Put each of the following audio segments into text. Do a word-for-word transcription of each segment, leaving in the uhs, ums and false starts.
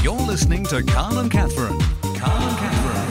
You're listening to Carl and Catherine. Carl and Catherine.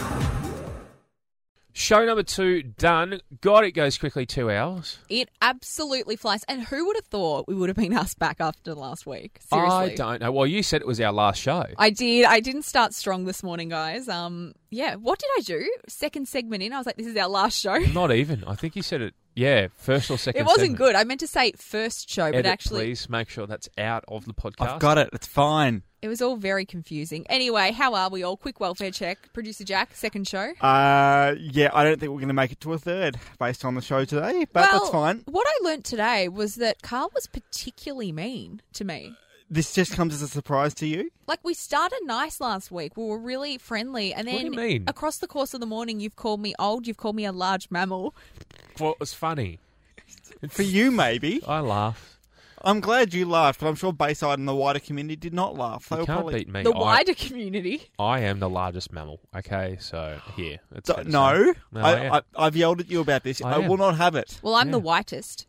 Show number two done. God, it goes quickly, two hours. It absolutely flies. And who would have thought we would have been asked back after last week? Seriously. I don't know. Well, you said it was our last show. I did. I didn't start strong this morning, guys. Um, yeah, what did I do? Second segment in, I was like, this is our last show. Not even. I think you said it, yeah, first or second It wasn't segment. good. I meant to say first show, Edit, but actually... please make sure that's out of the podcast. I've got it. It's fine. It was all very confusing. Anyway, how are we all? Quick welfare check. Producer Jack, second show. Uh, yeah, I don't think we're going to make it to a third based on the show today, but well, that's fine. What I learnt today was that Carl was particularly mean to me. This just comes as a surprise to you? Like, we started nice last week. We were really friendly. And What then do you mean? across the course of the morning, you've called me old. You've called me a large mammal. Well, it was funny. For you, maybe. I laughed. I'm glad you laughed, but I'm sure Bayside and the wider community did not laugh. They You were can't probably... beat me. The I, wider community. I am the largest mammal, okay? So, here. It's fair to No, say. No, I, am. I, I've yelled at you about this. I I, am. will not have it. Well, I'm Yeah. the whitest.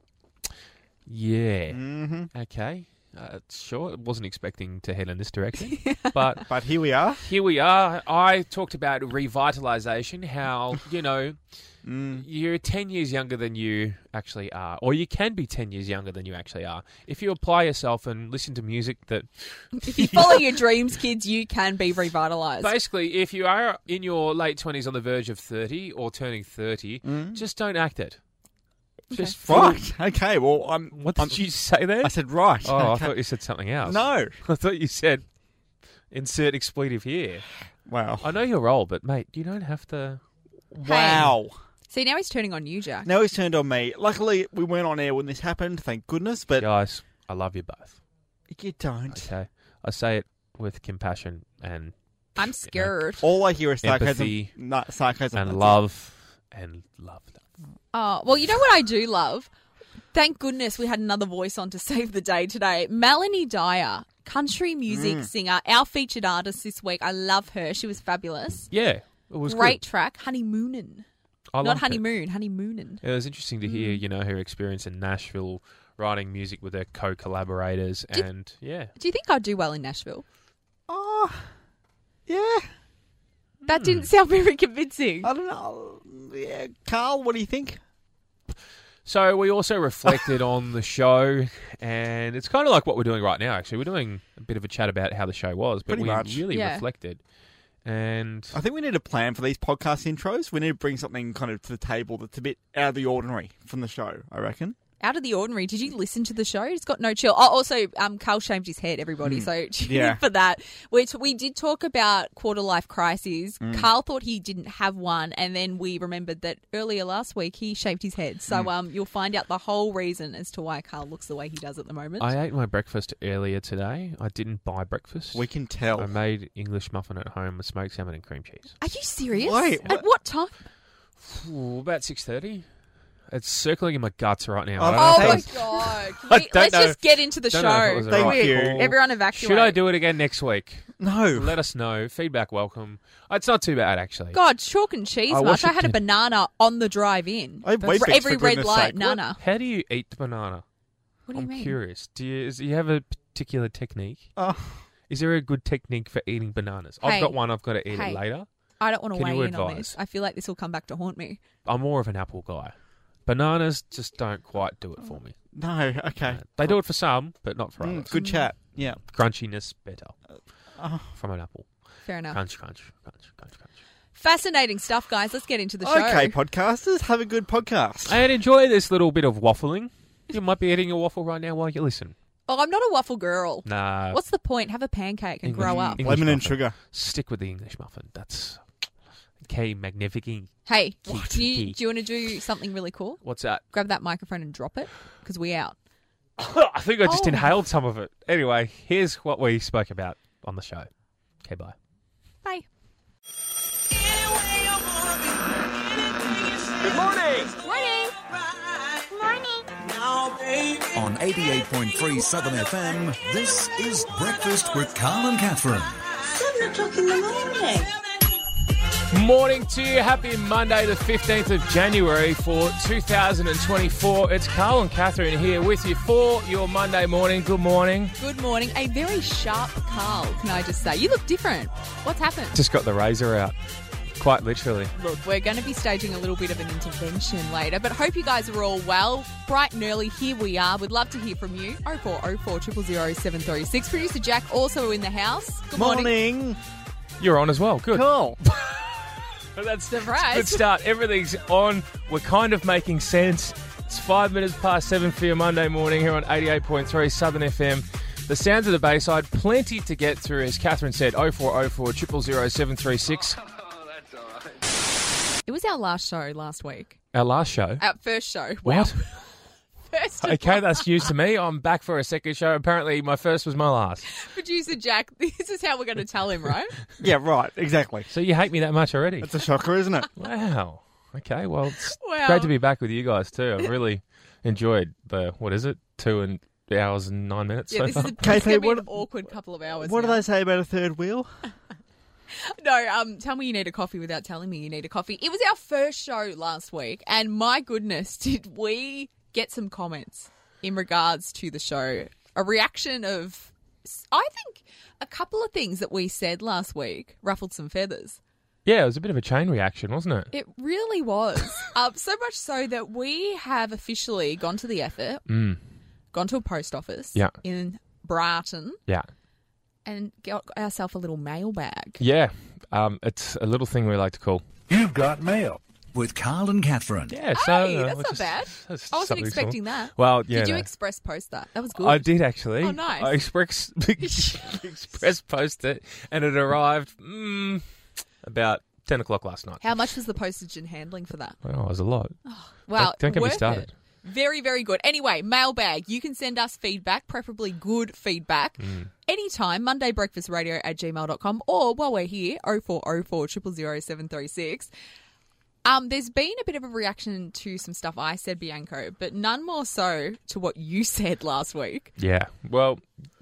Yeah. Mm-hmm. Okay. Uh, sure, wasn't expecting to head in this direction. But But here we are. here we are. I talked about revitalisation, how, you know, Mm. you're ten years younger than you actually are. Or you can be ten years younger than you actually are. If you apply yourself and listen to music that... If you follow your dreams, kids, you can be revitalised. Basically, if you are in your late twenties on the verge of thirty or turning thirty, Mm. just don't act it. Just Right. Okay, well, I'm... What did I'm, you say there? I said right. Oh, I Okay. thought you said something else. No. I thought you said insert expletive here. Wow. I know you're old, but mate, you don't have to... Wow. See, now he's turning on you, Jack. Now he's turned on me. Luckily, we weren't on air when this happened, thank goodness, but Guys, I love you both. you don't. Okay? I say it with compassion and I'm scared. All I hear is sarcasm. Empathy No, sarcasm. and that's love and love. Oh, well, you know what I do love? Thank goodness we had another voice on to save the day today. Melanie Dyer, country music Mm. singer, our featured artist this week. I love her. She was fabulous. Yeah, it was Great good. track. Honeymoonin'. I Not liked it. honeymoon, honeymoonin'. It was interesting to hear, you know, her experience in Nashville, writing music with her co-collaborators, Did- and yeah, Do you think I'd do well in Nashville? Oh, yeah. That didn't sound very convincing. I don't know. Yeah. Carl, what do you think? So we also reflected on the show, and it's kind of like what we're doing right now, actually. We're doing a bit of a chat about how the show was, but Pretty we much. really Yeah. reflected. And I think we need a plan for these podcast intros. We need to bring something kind of to the table that's a bit out of the ordinary from the show, I reckon. Out of the ordinary. Did you listen to the show? It's got no chill. Oh, also, um, Carl shaved his head, everybody. So tune Yeah. in for that. Which we did talk about quarter life crises. Mm. Carl thought he didn't have one, and then we remembered that earlier last week he shaved his head. So um, you'll find out the whole reason as to why Carl looks the way he does at the moment. I ate my breakfast earlier today. I didn't buy breakfast. We can tell. I made English muffin at home with smoked salmon and cream cheese. Are you serious? Wait, At what? what time? Ooh, about six thirty. It's circling in my guts right now. Oh, I don't Oh know my if it was- god! Can I we- don't let's know- just get into the don't know if it show. was the Thank right you. call. Everyone evacuate. Should I do it again next week? No. Let us know. Feedback welcome. It's not too bad, actually. God, chalk and cheese I much. watched I it had a to- banana on the drive in. I For wait every for red goodness light, sake. nana. How do you eat the banana? What do you I'm mean? curious. Do you, is, do you have a particular technique? Oh, Is there a good technique for eating bananas? Hey. I've got one. I've got to eat Hey. it later. I don't want to Can weigh you in on advise? this. I feel like this will come back to haunt me. I'm more of an apple guy. Bananas just don't quite do it for me. no. Okay. Uh, They do it for some, but not for Mm, others. good chat. Yeah. Crunchiness better Oh. from an apple. Fair enough. Crunch, crunch, crunch, crunch, crunch. Fascinating stuff, guys. Let's get into the show. Okay, podcasters, have a good podcast. And enjoy this little bit of waffling. You might be eating a waffle right now while you listen. Oh, I'm not a waffle girl. Nah. What's the point? Have a pancake and English- grow up. English Lemon and muffin. sugar. Stick with the English muffin. That's key magnificent. Hey, What? do you, do you want to do something really cool? What's that? Grab that microphone and drop it, because we out. I think I just Oh. inhaled some of it. Anyway, here's what we spoke about on the show. Okay, bye. Bye. Good morning. On eighty-eight point three Southern F M, this is Breakfast with Carl and Catherine. Seven o'clock in the morning. Morning to you. Happy Monday, the fifteenth of January for two thousand twenty-four. It's Carl and Catherine here with you for your Monday morning. Good morning. Good morning. A very sharp Carl, can I just say. You look different. What's happened? Just got the razor out. Quite literally. Look, we're going to be staging a little bit of an intervention later, but hope you guys are all well. Bright and early, here we are. We'd love to hear from you. oh four oh four, zero zero zero, seven three six. Producer Jack also in the house. Good morning. Morning. You're on as well. Good. Cool. Well, that's Surprise. Good start. Everything's on. We're kind of making sense. It's five minutes past seven for your Monday morning here on eighty-eight point three Southern F M. The sounds of the Bayside, plenty to get through. As Catherine said, oh four oh four, zero zero zero, seven three six. It was our last show last week. Our last show. Our first show. Wow. What? First of Okay, all, that's news to me. I'm back for a second show. Apparently, my first was my last. Producer Jack, this is how we're going to tell him, right? Yeah, right. Exactly. So you hate me that much already? It's a shocker, isn't it? Wow. Okay, well, it's Wow. great to be back with you guys too. I've really enjoyed the, what is it, two and hours and nine minutes Yeah, so this far. is a, K P, it's going to be what- an awkward couple of hours. What do now. they say about a third wheel? No, um, tell me you need a coffee without telling me you need a coffee. It was our first show last week, and my goodness, did we get some comments in regards to the show. A reaction of, I think, a couple of things that we said last week ruffled some feathers. Yeah, it was a bit of a chain reaction, wasn't it? It really was. um, so much so that we have officially gone to the effort, Mm. gone to a post office Yeah. in Brighton, Yeah. and got ourselves a little mailbag. Yeah. Um, it's a little thing we like to call. You've got mail. With Carl and Catherine. Yeah, so. Hey, uh, that's we're not just- bad. that's I wasn't something expecting small. that. Well, yeah. Did you no. express post that? That was good. I did actually. Oh, nice. I express, express posted it, and it arrived mm, about ten o'clock last night. How much was the postage and handling for that? Well, it was a lot. Well, Don't- don't get me worth started. it. Very, very good. Anyway, mailbag. You can send us feedback, preferably good feedback, Mm. anytime, mondaybreakfastradio at gmail dot com, or while we're here, oh four oh four, zero zero zero, seven three six. Um, there's been a bit of a reaction to some stuff I said, Bianco, but none more so to what you said last week. Yeah. Well,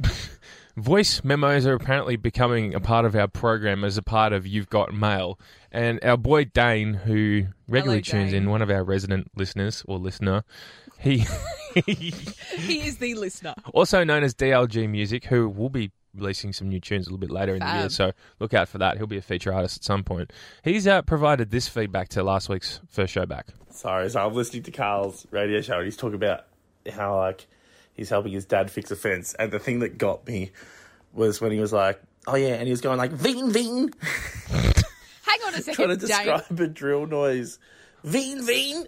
voice memos are apparently becoming a part of our program as a part of You've Got Mail. And our boy Dane, who regularly Hello, tunes Dane. in, one of our resident listeners or listener, he He is the listener. also known as D L G Music, who will be releasing some new tunes a little bit later in the year. Fab. So look out for that. He'll be a feature artist at some point. He's uh, provided this feedback to last week's first show back. Sorry, so I'm listening to Carl's radio show and he's talking about how, like, he's helping his dad fix a fence. And the thing that got me was when he was like, oh, yeah, and he was going like, veen, veen, Hang on a trying to second, Dane. describe a drill noise. Veen, veen.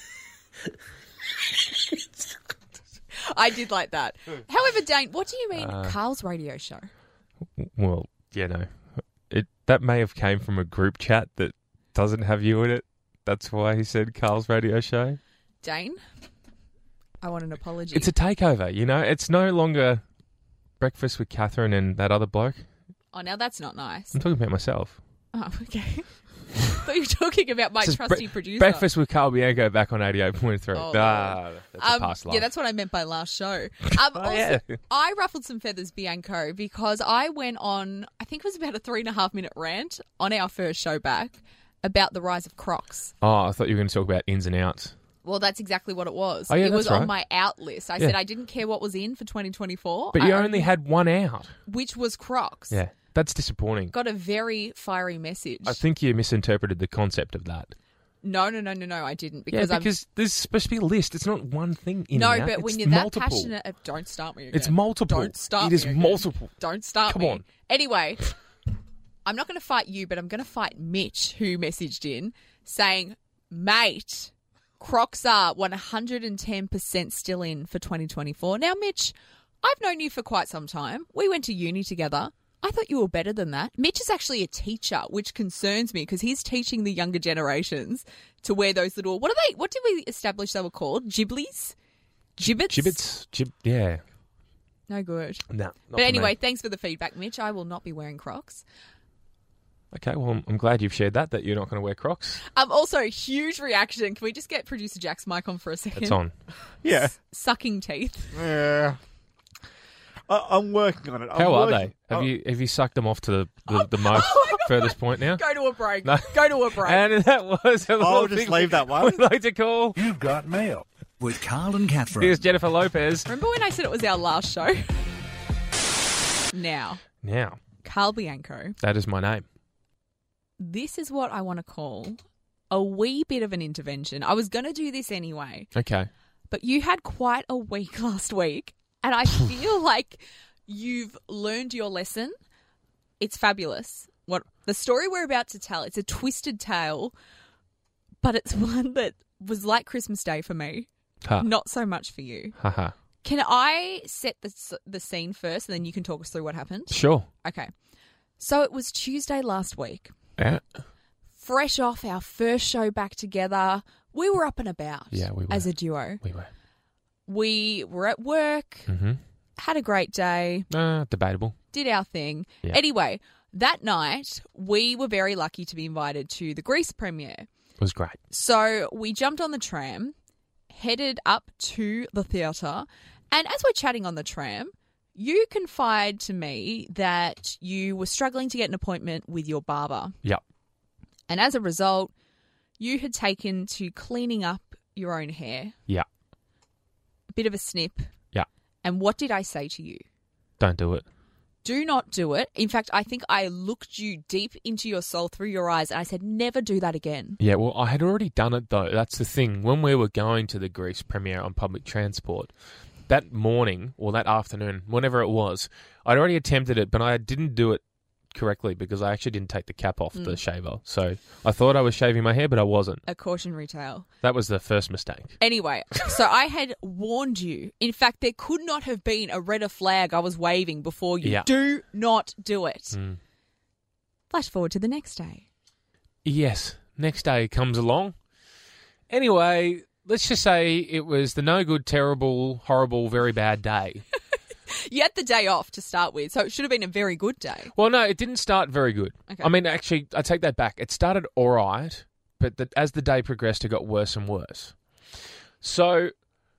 I did like that. However, Dane, what do you mean Uh, Carl's radio show? Well, yeah, no. It, that may have came from a group chat that doesn't have you in it. That's why he said Carl's radio show. Dane, I want an apology. It's a takeover, you know? It's no longer breakfast with Catherine and that other bloke. Oh, now that's not nice. I'm talking about myself. Oh, okay. I thought you were talking about my It says trusty bre- producer. Breakfast with Carl Bianco back on eighty-eight point three. Oh, ah, that's a Um, past life. yeah, that's what I meant by last show. Um, Oh, also, yeah. I ruffled some feathers, Bianco, because I went on, I think it was about a three and a half minute rant on our first show back about the rise of Crocs. Oh, I thought you were going to talk about ins and outs. Well, that's exactly what it was. Oh, yeah, it was that's on right. my out list. I Yeah. said I didn't care what was in for twenty twenty-four. But you I only had one out. which was Crocs. Yeah, that's disappointing. Got a very fiery message. I think you misinterpreted the concept of that. No, no, no, no, no, I didn't. Yeah, Because, because there's supposed to be a list. It's not one thing in I'm... and No, out. but when It's you're multiple. that passionate... uh, Don't start me again. It's multiple. Don't start It me is again. multiple. Don't start Come me. on. Anyway, I'm not going to fight you, but I'm going to fight Mitch, who messaged in saying, mate, Crocs are one hundred ten percent still in for twenty twenty-four. Now, Mitch, I've known you for quite some time. We went to uni together. I thought you were better than that. Mitch is actually a teacher, which concerns me because he's teaching the younger generations to wear those little, what are they, what did we establish they were called? Giblies? Gibbets? Gibbets. Gib- yeah. No good. No. not But for anyway, me. thanks for the feedback, Mitch. I will not be wearing Crocs. Okay, well, I'm glad you've shared that, that you're not going to wear Crocs. Um, also, huge reaction. Can we just get producer Jack's mic on for a second? It's on. Yeah. Sucking teeth. Yeah. I, I'm working on it. I'm How are working- they? Have Oh, you have you sucked them off to the, the, the most? Oh my furthest point now. Go to a break. No. Go to a break. And that was a little I'll just thing leave that one. we'd like to call. You've got mail with Carl and Catherine. Here's Jennifer Lopez. Remember when I said it was our last show? Now, Now, Carl Bianco, that is my name. this is what I want to call a wee bit of an intervention. I was going to do this anyway, Okay. but you had quite a week last week, and I feel like you've learned your lesson. It's fabulous. What the story we're about to tell, it's a twisted tale, but it's one that was like Christmas Day for me, Ha. not so much for you. Haha. Can I set the, the scene first, and then you can talk us through what happened? Sure. Okay. So it was Tuesday last week. Yeah. Fresh off our first show back together. We were up and about Yeah, we were. as a duo. We were. We were at work, Mm-hmm. had a great day, Uh, debatable. did our thing. Yeah. Anyway, that night, we were very lucky to be invited to the Grease premiere. It was great. So we jumped on the tram, headed up to the theatre, and as we're chatting on the tram, you confide to me that you were struggling to get an appointment with your barber. Yep. And as a result, you had taken to cleaning up your own hair, Yeah. a bit of a snip. Yeah. And what did I say to you? Don't do it. Do not do it. In fact, I think I looked you deep into your soul through your eyes and I said, never do that again. Yeah, well, I had already done it, though. That's the thing. When we were going to the Grease premiere on public transport, that morning or that afternoon, whenever it was, I'd already attempted it, but I didn't do it correctly because I actually didn't take the cap off the shaver. So I thought I was shaving my hair, but I wasn't. A cautionary tale. That was the first mistake. Anyway, so I had warned you. In fact, there could not have been a redder flag I was waving before you. Yeah. Do not do it. Mm. Flash forward to the next day. Yes. Next day comes along. Anyway, let's just say it was the no good, terrible, horrible, very bad day. You had the day off to start with, so it should have been a very good day. Well, no, it didn't start very good. Okay. I mean, actually, I take that back. It started all right, but the, as the day progressed, it got worse and worse. So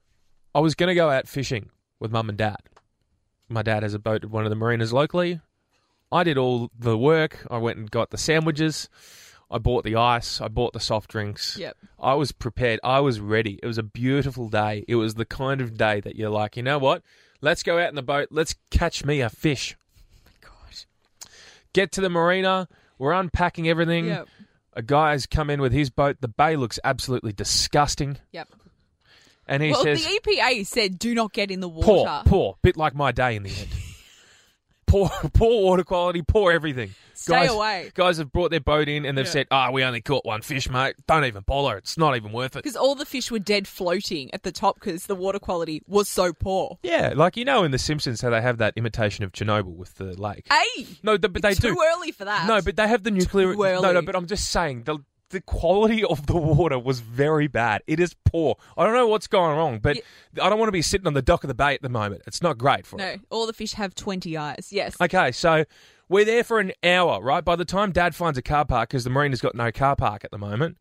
I was going to go out fishing with Mum and Dad. My dad has a boat at one of the marinas locally. I did all the work. I went and got the sandwiches. I bought the ice. I bought the soft drinks. Yep. I was prepared. I was ready. It was a beautiful day. It was the kind of day that you're like, you know what? Let's go out in the boat. Let's catch me a fish. God. Get to the marina. We're unpacking everything. Yep. A guy's come in with his boat. The bay looks absolutely disgusting. Yep. And he Well, says, the E P A said do not get in the water. poor, poor. Bit like my day in the end. poor, poor water quality, poor everything. Stay guys, away. Guys have brought their boat in and they've Yeah. said, ah, oh, we only caught one fish, mate. Don't even bother. It's not even worth it. Because all the fish were dead floating at the top because the water quality was so poor. Yeah, like you know in The Simpsons how they have that imitation of Chernobyl with the lake. Hey! No, the, but they Too do. early for that. No, but they have the nuclear. Too early. No, no, but I'm just saying the the quality of the water was very bad. It is poor. I don't know what's going wrong, but I don't want to be sitting on the dock of the bay at the moment. It's not great for No, it. all the fish have twenty eyes. Yes. Okay, so we're there for an hour, right? By the time Dad finds a car park, because the marina's got no car park at the moment,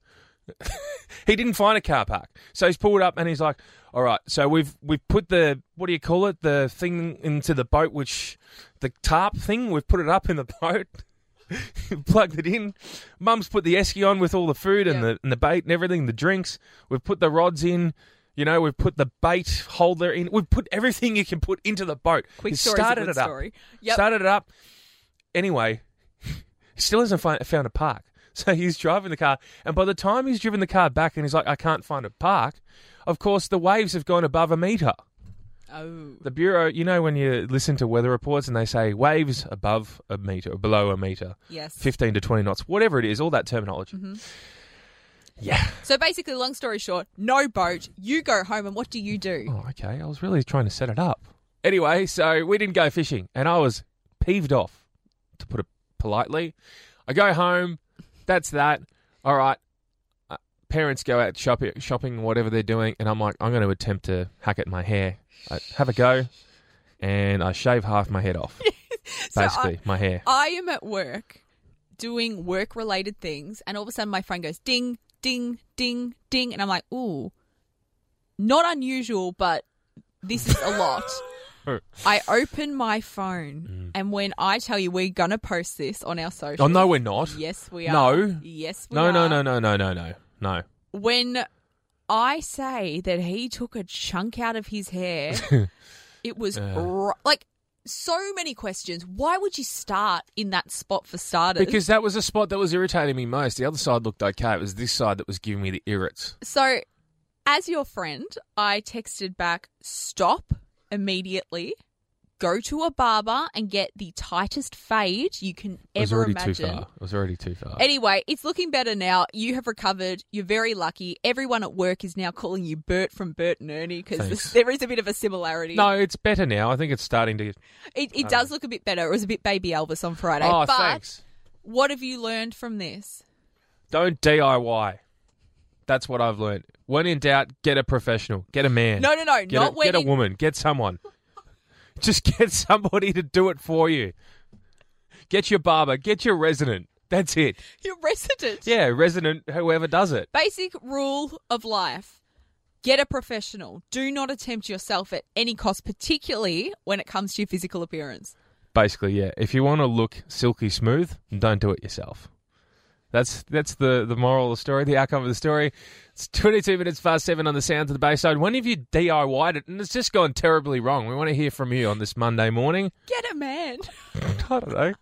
he didn't find a car park. So he's pulled up and he's like, all right, so we've we've put the, what do you call it, the thing into the boat, which, the tarp thing, we've put it up in the boat. Plugged it in. Mum's put the esky on with all the food and, Yep. the, and the bait and everything, the drinks. We've put the rods in. You know, we've put the bait holder in. We've put everything you can put into the boat. Quick He story's a started good it up. story. Yep. Started it up. Anyway, he still hasn't fi- found a park. So he's driving the car. And by the time he's driven the car back and he's like, I can't find a park, of course, the waves have gone above a metre. Oh. The Bureau, you know when you listen to weather reports and they say waves above a metre or below a metre, Yes. fifteen to twenty knots, whatever it is, all that terminology. Mm-hmm. Yeah. So basically, long story short, no boat. You go home, and what do you do? Oh, okay. I was really trying to set it up. Anyway, so we didn't go fishing and I was peeved off, to put it politely. I go home. That's that. All right. Uh, parents go out shopping, shopping, whatever they're doing, and I'm like, I'm going to attempt to hack at my hair. I have a go, and I shave half my head off. So Basically, I- my hair. I am at work doing work-related things, and all of a sudden my phone goes ding, ding, ding, ding, and I'm like, ooh, not unusual, but this is a lot. I open my phone, and when I tell you we're going to post this on our social. Oh, no, we're not. Yes, we are. No. Yes, we No, are. no, no, no, no, no, no, no. When I say that he took a chunk out of his hair, it was r- like so many questions. Why would you start in that spot for starters? Because that was a spot that was irritating me most. The other side looked okay. It was this side that was giving me the irrits. So, as your friend, I texted back, stop immediately, go to a barber and get the tightest fade you can It was ever already imagine. too far. It was already too far. Anyway, it's looking better now. You have recovered. You're very lucky. Everyone at work is now calling you Bert from Bert and Ernie because Thanks. there is a bit of a similarity. No, it's better now. I think it's starting to... It, it does look a bit better. It was a bit Baby Elvis on Friday. Oh, but thanks. what have you learned from this? Don't D I Y. That's what I've learned. When in doubt, get a professional. Get a man. No, no, no. Get, not a, when get a in- woman. Get someone. Just get somebody to do it for you. Get your barber. Get your resident. That's it. You're resident. Yeah, resident, whoever does it. Basic rule of life. Get a professional. Do not attempt yourself at any cost, particularly when it comes to your physical appearance. Basically, yeah. If you want to look silky smooth, don't do it yourself. That's that's the, the moral of the story, the outcome of the story. It's twenty-two minutes past seven on the Sounds of the Bayside. When have you D I Y'd it? And it's just gone terribly wrong. We want to hear from you on this Monday morning. Get a man. I don't know.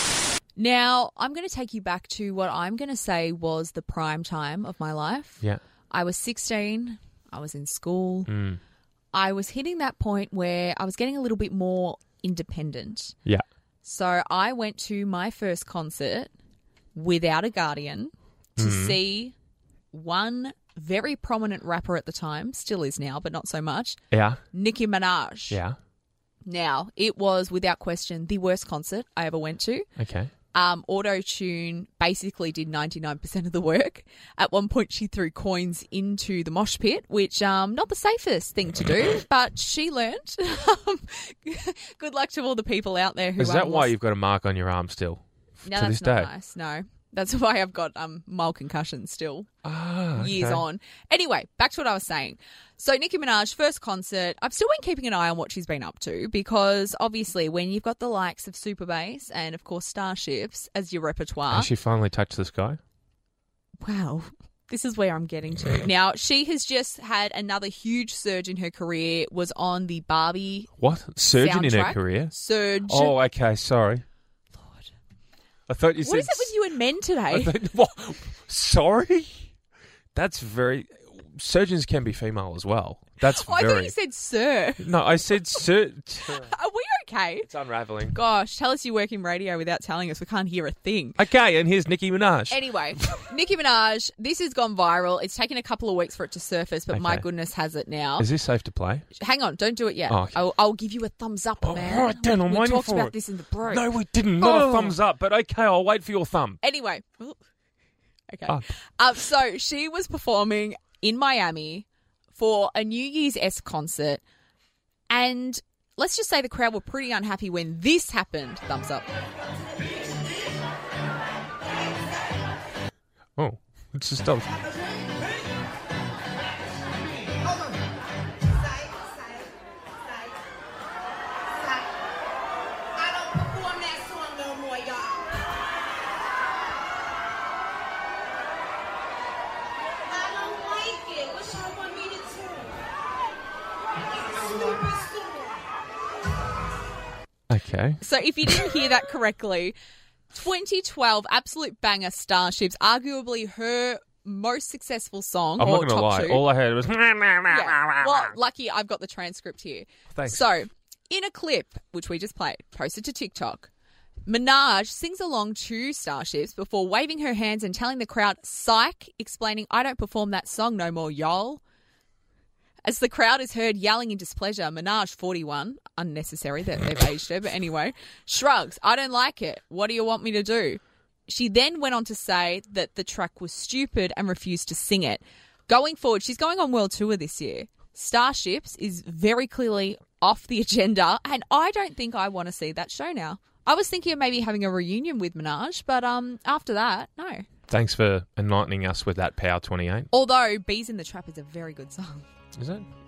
Now, I'm going to take you back to what I'm going to say was the prime time of my life. Yeah. I was sixteen. I was in school. Mm. I was hitting that point where I was getting a little bit more independent. Yeah. So I went to my first concert without a guardian to Mm-hmm. see one very prominent rapper at the time, still is now, but not so much, Yeah. Nicki Minaj. Yeah. Now, it was without question the worst concert I ever went to. Okay. Um, Auto-Tune basically did ninety-nine percent of the work. At one point, she threw coins into the mosh pit, which um not the safest thing to do, but she learnt. Good luck to all the people out there who Is that um, why lost- you've got a mark on your arm still? No, to that's this not day? nice. No, that's why I've got um mild concussion still. Ah, okay. Years on. Anyway, back to what I was saying. So Nicki Minaj, first concert, I've still been keeping an eye on what she's been up to because obviously when you've got the likes of Superbass and of course Starships as your repertoire. Has she finally touched the sky? Wow. This is where I'm getting to. Now, she has just had another huge surge in her career, was on the Barbie What? Surgeon in her soundtrack. career? Surge. Oh, okay. Sorry. Lord. I thought you said... What is it with you and men I today? thought- what? Sorry? That's very... Surgeons can be female as well. That's Oh, I very... thought you said sir. No, I said sur... Are we okay? It's unraveling. Gosh, tell us you work in radio without telling us. We can't hear a thing. Okay, and here's Nicki Minaj. Anyway, Nicki Minaj, this has gone viral. It's taken a couple of weeks for it to surface, but my Okay. goodness has it now. Is this safe to play? Hang on, don't do it yet. Oh, okay. I'll, I'll give you a thumbs up, Oh, man. all right then, I'm we waiting talked for about it. this in the break. No, we didn't. Not Oh. a thumbs up, but okay, I'll wait for your thumb. Anyway. Ooh. Okay. Up. Um, so she was performing in Miami for a New Year's-esque concert, and let's just say the crowd were pretty unhappy when this happened. Thumbs up. Oh, it just stopped. I don't perform that song no more, y'all. I don't like it. What y'all want me to do? Stupid song. Okay. So if you didn't hear that correctly, twenty twelve absolute banger Starships, arguably her most successful song. I'm or not going to top lie. two. All I heard was... Yeah. Well, lucky I've got the transcript here. Thanks. So, in a clip, which we just played, posted to TikTok, Minaj sings along to Starships before waving her hands and telling the crowd, psych, explaining, I don't perform that song no more, y'all. As the crowd is heard yelling in displeasure, Minaj, forty-one, unnecessary that they've aged her, but anyway, shrugs, I don't like it. What do you want me to do? She then went on to say that the track was stupid and refused to sing it. Going forward, she's going on world tour this year. Starships is very clearly off the agenda, and I don't think I want to see that show now. I was thinking of maybe having a reunion with Minaj, but um, after that, no. Thanks for enlightening us with that Power twenty-eight. Although Bees in the Trap is a very good song. Is it? Yeah.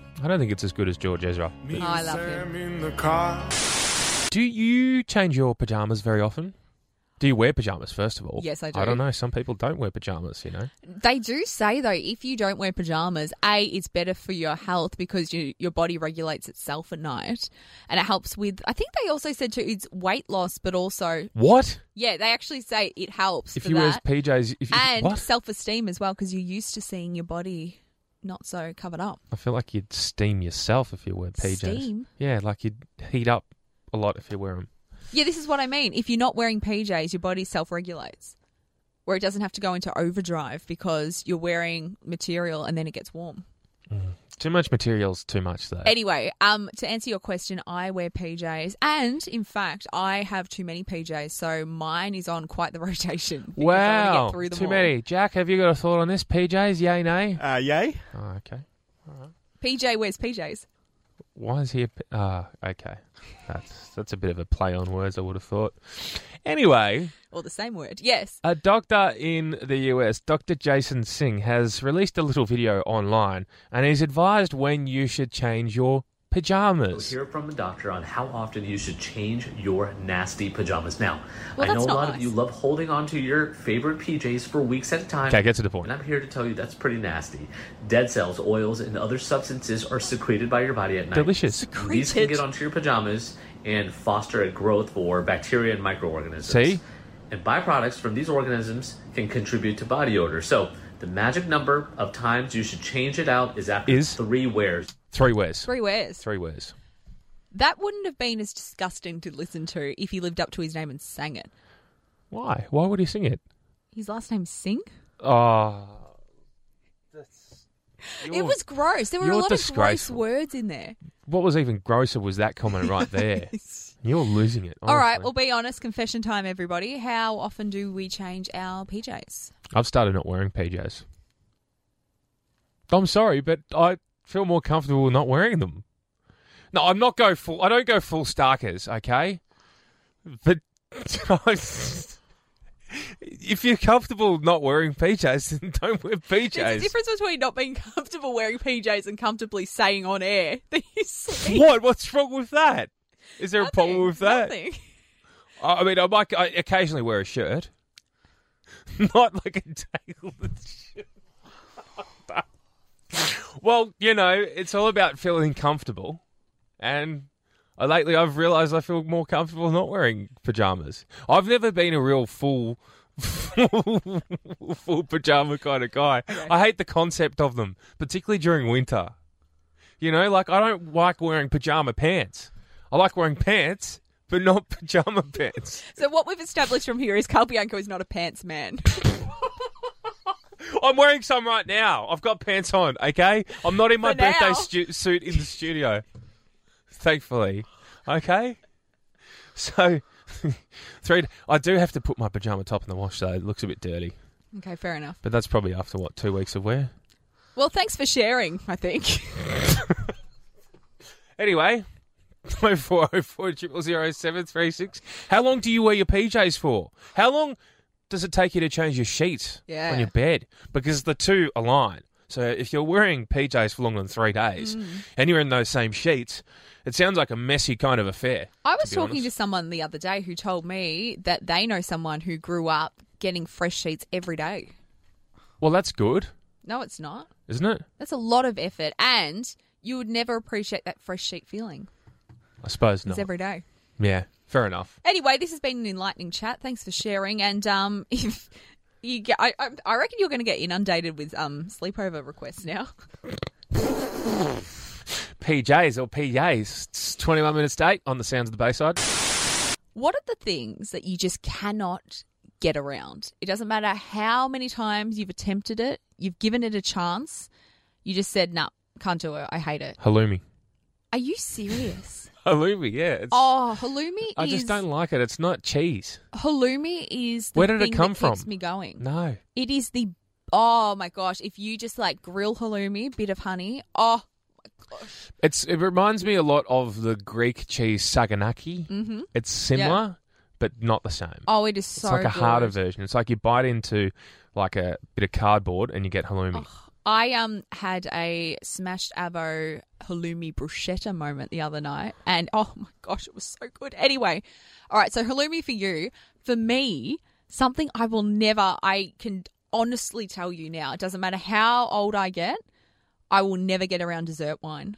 I don't think it's as good as George Ezra. Oh, I love him. Do you change your pajamas very often? Do you wear pajamas, first of all? Yes, I do. I don't know. Some people don't wear pajamas, you know. They do say, though, if you don't wear pajamas, A, it's better for your health because you, your body regulates itself at night. And it helps with, I think they also said, too, it's weight loss, but also... What? Yeah, they actually say it helps If for you wear that. P Js... If you, And what? self-esteem as well because you're used to seeing your body not so covered up. I feel like you'd steam yourself if you wear P Js. Steam? Yeah, like you'd heat up a lot if you wear them. Yeah, this is what I mean. If you're not wearing P Js, your body self-regulates, where it doesn't have to go into overdrive because you're wearing material and then it gets warm. Mm. Too much material's too much, though. Anyway, um, to answer your question, I wear P Js, and in fact, I have too many P Js, so mine is on quite the rotation. because I wanna Wow, get through them too all. many. Jack, have you got a thought on this? P Js, yay, nay? Uh, yay? Oh, okay. P J wears P Js. Why is he a... P- Ah, okay. That's that's a bit of a play on words, I would have thought. Anyway... Or the same word. Yes. A doctor in the U S, Doctor Jason Singh, has released a little video online and he's advised when you should change your pajamas. We'll hear from a doctor on how often you should change your nasty pajamas. Now, Well, I know that's a not lot nice. of you love holding on to your favorite P Js for weeks at a time. Okay, get to the point. And I'm here to tell you that's pretty nasty. Dead cells, oils, and other substances are secreted by your body at night. Delicious. These can get onto your pajamas and foster a growth for bacteria and microorganisms. See? And byproducts from these organisms can contribute to body odor. So the magic number of times you should change it out is after Is? three wears. Three wears. Three wears. Three wears. That wouldn't have been as disgusting to listen to if he lived up to his name and sang it. Why? Why would he sing it? His last name's Singh? Oh... It was gross. There were a you're lot of gross disgraceful. words in there. What was even grosser was that comment right there. You're losing it. All right, honestly. well, be honest. Confession time, everybody. How often do we change our P Js? I've started not wearing P Js. I'm sorry, but I feel more comfortable not wearing them. No, I'm not go full. I don't go full Starkers, okay? But if you're comfortable not wearing P Js, then don't wear P Js. There's a difference between not being comfortable wearing P Js and comfortably saying on air that you sleep. What? What's wrong with that? Is there a problem with that? Nothing. I I mean, I might I occasionally wear a shirt, not like a tailored shirt. Well, you know, it's all about feeling comfortable, and I, lately I've realised I feel more comfortable not wearing pajamas. I've never been a real full, full, full pajama kind of guy. Okay. I hate the concept of them, particularly during winter. You know, like I don't like wearing pajama pants. I like wearing pants, but not pajama pants. So what we've established from here is Carl Bianco is not a pants man. I'm wearing some right now. I've got pants on, okay? I'm not in my For now. birthday stu- suit in the studio. Thankfully. Okay? So, three. I do have to put my pajama top in the wash, though. It looks a bit dirty. Okay, fair enough. But that's probably after, what, two weeks of wear? Well, thanks for sharing, I think. Anyway, oh four oh four, zero zero seven three six. How long do you wear your P Js for? How long does it take you to change your sheets Yeah. on your bed? Because the two align. So if you're wearing P Js for longer than three days Mm. and you're in those same sheets, it sounds like a messy kind of affair. I was to be talking honest. to someone the other day who told me that they know someone who grew up getting fresh sheets every day. Well, that's good, No, it's not. isn't it? That's a lot of effort, and you would never appreciate that fresh sheet feeling. I suppose It's not. every day. Yeah, fair enough. Anyway, this has been an enlightening chat. Thanks for sharing. And um, if you get, I, I, I reckon you're going to get inundated with um sleepover requests now. P Js or P Js. It's twenty-one minutes to eight on the Sounds of the Bayside. What are the things that you just cannot get around? It doesn't matter how many times you've attempted it, you've given it a chance, you just said, nah, can't do it, I hate it. Halloumi. Are you serious? Halloumi, yeah. It's, Oh, halloumi I is... just don't like it. It's not cheese. Halloumi is the Where did it thing come that keeps from? me going. No. It is the... Oh, my gosh. If you just, like, grill halloumi, bit of honey, oh, It's It reminds me a lot of the Greek cheese saganaki. Mm-hmm. It's similar, but not the same. oh, it is It's so like a harder good. version. It's like you bite into like a bit of cardboard and you get halloumi. I um had a smashed avo halloumi bruschetta moment the other night, and oh my gosh, it was so good. Anyway, all right, so halloumi for you. For me, something I will never, I can honestly tell you now, it doesn't matter how old I get, I will never get around dessert wine.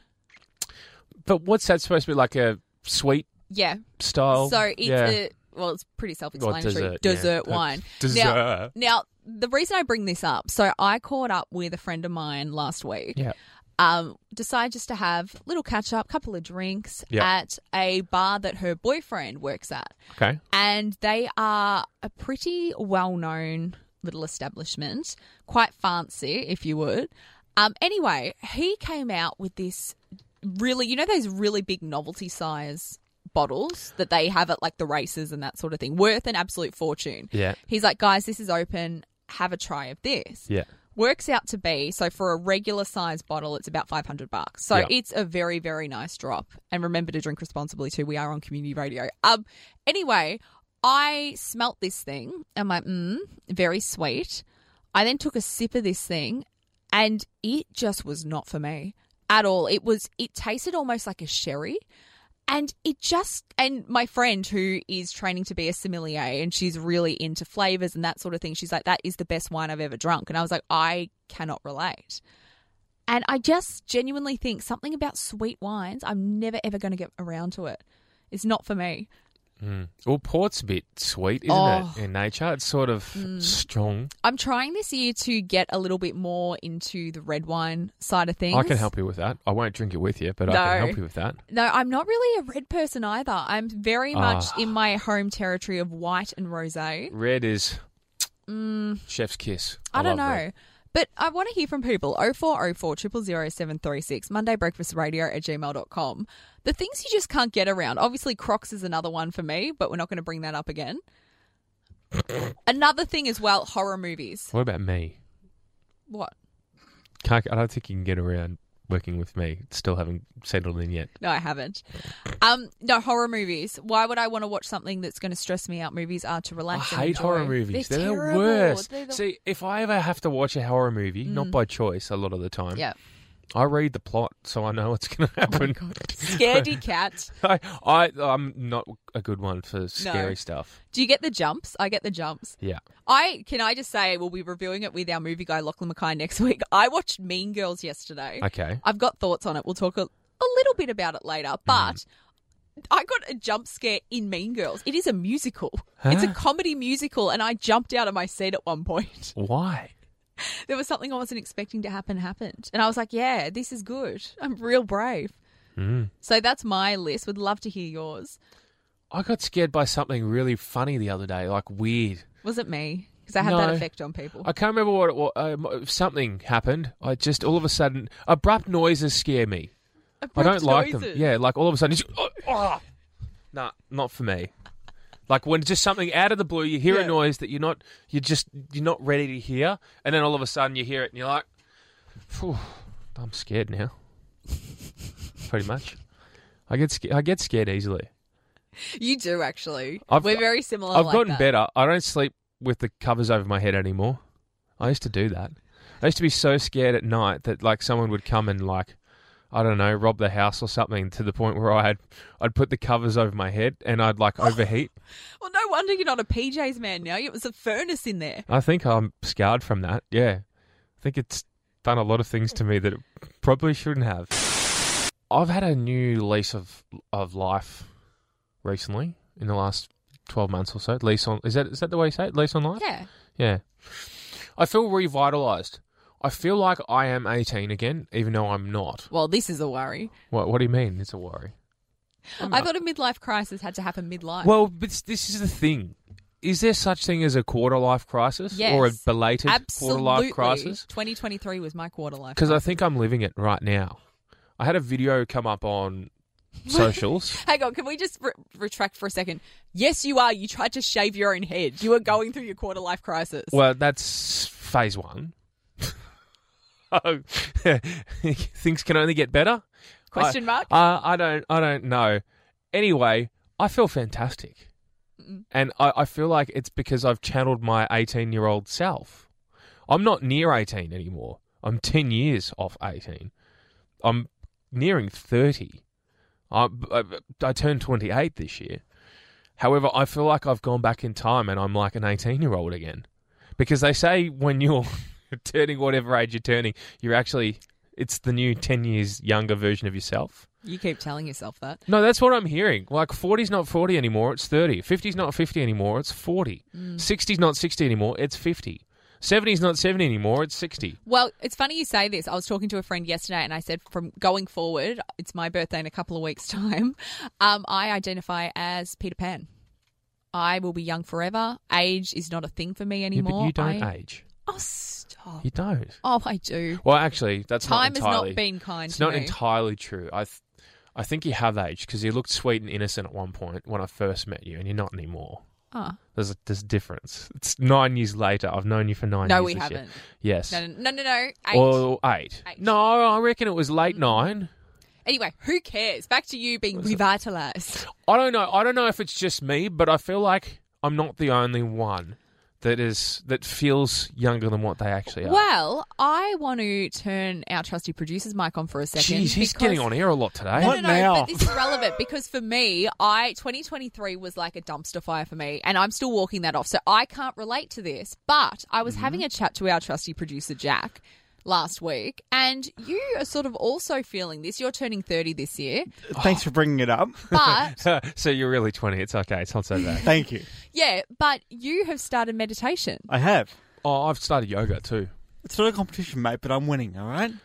But what's that supposed to be, like a sweet Yeah. style? So it's yeah. a, well, it's pretty self-explanatory. Well, dessert, dessert yeah. wine. Dessert. Now, now, the reason I bring this up, so I caught up with a friend of mine last week. Yeah. Um, decided just to have a little catch up, couple of drinks Yeah. at a bar that her boyfriend works at. Okay. And they are a pretty well-known little establishment, quite fancy, if you would. Um, anyway, he came out with this really, you know, those really big novelty size bottles that they have at like the races and that sort of thing, worth an absolute fortune. Yeah. He's like, guys, this is open. Have a try of this. Yeah. Works out to be, so for a regular size bottle, it's about five hundred bucks. So Yeah. it's a very, very nice drop. And remember to drink responsibly too. We are on community radio. Um. Anyway, I smelt this thing. I'm like, mm, very sweet. I then took a sip of this thing and it just was not for me at all. It was, it tasted almost like a sherry. And it just, and my friend who is training to be a sommelier and she's really into flavours and that sort of thing, she's like, that is the best wine I've ever drunk. And I was like, I cannot relate. And I just genuinely think something about sweet wines, I'm never ever going to get around to it. It's not for me. Mm. Well, port's a bit sweet, isn't Oh. it, in nature? It's sort of strong. I'm trying this year to get a little bit more into the red wine side of things. I can help you with that. I won't drink it with you, but I No. can help you with that. No, I'm not really a red person either. I'm very much Ah. in my home territory of white and rosé. Red is chef's kiss. I, don't love know. red. But I want to hear from people. oh four oh four, zero zero zero, seven three six, monday breakfast radio at gmail dot com. The things you just can't get around. Obviously, Crocs is another one for me, but we're not going to bring that up again. Another thing as well, horror movies. What about me? What? Can't, I don't think you can get around working with me. Still haven't settled in yet. No, I haven't. Um, no, horror movies. Why would I want to watch something that's going to stress me out? Movies are to I relax and hate enjoy. horror movies. They're, They're, the terrible. worst. They're the- See, if I ever have to watch a horror movie, not by choice a lot of the time, Yeah. I read the plot so I know what's going to happen. Scaredy cat. I, I, I'm not a good one for scary stuff. Do you get the jumps? I get the jumps. Yeah. I can I just say we'll be reviewing it with our movie guy Lachlan Mackay next week. I watched Mean Girls yesterday. Okay. I've got thoughts on it. We'll talk a, a little bit about it later. But Mm. I got a jump scare in Mean Girls. It is a musical. It's a Huh? comedy musical, and I jumped out of my seat at one point. Why? There was something I wasn't expecting to happen happened, and I was like, "Yeah, this is good. I'm real brave." Mm. So that's my list. Would love to hear yours. I got scared by something really funny the other day, like weird. Was it me? Because I had that No. effect on people. I can't remember what it was. Um, something happened. I just, all of a sudden, abrupt noises scare me. I Abrupt don't like them. noises. Yeah, like all of a sudden, it's, oh, oh. Nah, not for me. Like when it's just something out of the blue, you hear Yeah. a noise that you're not, you're just, you're not ready to hear, and then all of a sudden you hear it, and you're like, Phew, I'm scared now. Pretty much. I get, sca- I get scared easily. You do actually. I've- We're very similar. I've like gotten that. better. I don't sleep with the covers over my head anymore. I used to do that. I used to be so scared at night that like someone would come and like, I don't know, rob the house or something, to the point where I had, I'd put the covers over my head and I'd like overheat. Well, no wonder you're not a P Js man now. It was a furnace in there. I think I'm scarred from that. Yeah. I think it's done a lot of things to me that it probably shouldn't have. I've had a new lease of of life recently in the last twelve months or so. Lease on, is that is that the way you say it? Lease on life? Yeah. Yeah. I feel revitalised. I feel like I am eighteen again, even though I'm not. Well, this is a worry. What What do you mean? It's a worry. I thought a midlife crisis had to happen midlife. Well, but this is the thing. Is there such thing as a quarter life crisis Yes. or a belated Absolutely. quarter life crisis? twenty twenty-three was my quarter life. Because I crisis. think I'm living it right now. I had a video come up on socials. Hang on, can we just re- retract for a second? Yes, you are. You tried to shave your own head. You are going through your quarter life crisis. Well, that's phase one. Things can only get better. Question mark? I, uh, I don't. I don't know. Anyway, I feel fantastic, and I, I feel like it's because I've channeled my eighteen-year-old self. I'm not near eighteen anymore. I'm ten years off eighteen. I'm nearing thirty. I, I, I turned twenty-eight this year. However, I feel like I've gone back in time and I'm like an eighteen-year-old again. Because they say when you're turning whatever age you're turning, you're actually, it's the new ten years younger version of yourself. You keep telling yourself that. No, that's what I'm hearing. Like, forty's not forty anymore, it's thirty. fifty's not fifty anymore, it's forty. Mm. sixty's not sixty anymore, it's fifty. seventy's not seventy anymore, it's sixty. Well, it's funny you say this. I was talking to a friend yesterday and I said from going forward, it's my birthday in a couple of weeks' time, um, I identify as Peter Pan. I will be young forever. Age is not a thing for me Yeah, anymore. but you don't I... age. Oh, stop. You don't. Oh, I do. Well, actually, that's Time not entirely... has not been kind It's to not me. entirely true. I th- I think you have aged because you looked sweet and innocent at one point when I first met you, and you're not anymore. Oh. There's a, there's a difference. It's nine years later. I've known you for nine No, years. we this haven't. year. Yes. No, no, no, no. no. Eight. Or eight. Eight. No, I reckon it was late nine. Anyway, who cares? Back to you being revitalised. I don't know. I don't know if it's just me, but I feel like I'm not the only one that is that feels younger than what they actually are. Well, I want to turn our trusty producer's mic on for a second. Jeez, he's because- getting on air a lot today. No, What no, no, now? but this is relevant because for me, I twenty twenty-three was like a dumpster fire for me, and I'm still walking that off. So I can't relate to this. But I was Mm-hmm. having a chat to our trusty producer Jack last week, and you are sort of also feeling this. You're turning thirty this year, Thanks for bringing it up. but So you're really twenty. It's okay. It's not so bad. Thank you. yeah, but you have started meditation. I have. Oh, I've started yoga too. It's not a competition, mate, but I'm winning, all right?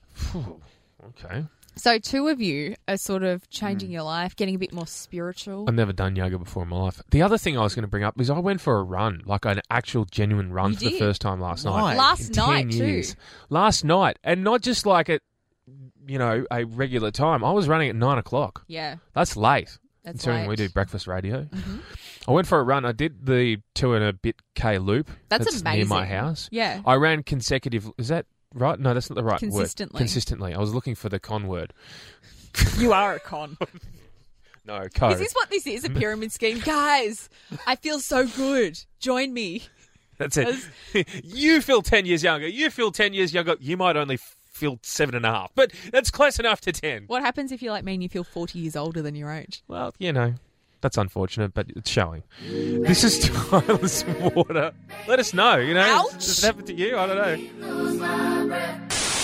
Okay. So two of you are sort of changing Mm. your life, getting a bit more spiritual. I've never done yoga before in my life. The other thing I was going to bring up is I went for a run, like an actual genuine run You for the did? first time last Nice. night. Last In ten night too. years. Last night. And not just like at, you know, a regular time. I was running at nine o'clock. Yeah, That's late. that's Considering right. we do breakfast radio. Mhm. I went for a run. I did the two and a bit K loop. That's near my amazing. house. Yeah. I ran consecutive. Is that right? No, that's not the right Consistently. word. Consistently. I was looking for the con word. You are a con. No, code. Is this what this is? A pyramid scheme? Guys, I feel so good. Join me. That's it. You feel ten years younger. You feel ten years younger. You might only feel seven and a half, but that's close enough to ten. What happens if you're like me and you feel forty years older than your age? Well, you know, that's unfortunate, but it's showing. This is Tireless Water. Let us know, you know. Ouch. Does it happen to you? I don't know.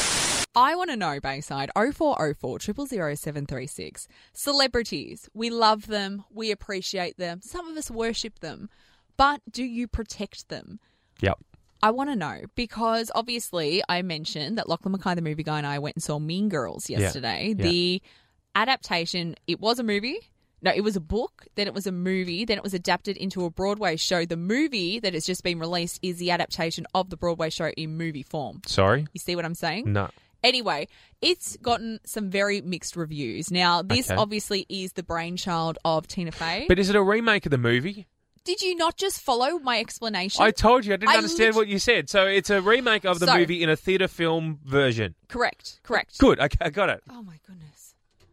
I want to know, Bayside, oh four oh four, zero zero zero seven three six. Celebrities, we love them, we appreciate them, some of us worship them, but do you protect them? Yep. I want to know because obviously I mentioned that Lachlan Mackay, the movie guy, and I went and saw Mean Girls yesterday. Yeah. The adaptation, it was a movie. No, it was a book, then it was a movie, then it was adapted into a Broadway show. The movie that has just been released is the adaptation of the Broadway show in movie form. Sorry? You see what I'm saying? No. Anyway, it's gotten some very mixed reviews. Now, this Okay. obviously is the brainchild of Tina Fey. But is it a remake of the movie? Did you not just follow my explanation? I told you I didn't I understand lit- what you said. So it's a remake of the So- movie in a theatre film version. Correct, correct. Good. Okay, I got it. Oh my goodness.